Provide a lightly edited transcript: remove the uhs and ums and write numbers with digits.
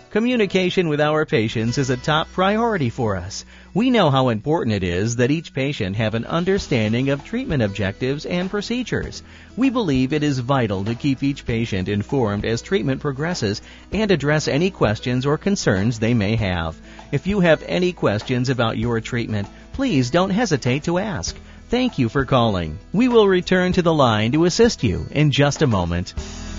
Communication with our patients is a top priority for us. We know how important it is that each patient have an understanding of treatment objectives and procedures. We believe it is vital to keep each patient informed as treatment progresses and address any questions or concerns they may have. If you have any questions about your treatment, please don't hesitate to ask. Thank you for calling. We will return to the line to assist you in just a moment.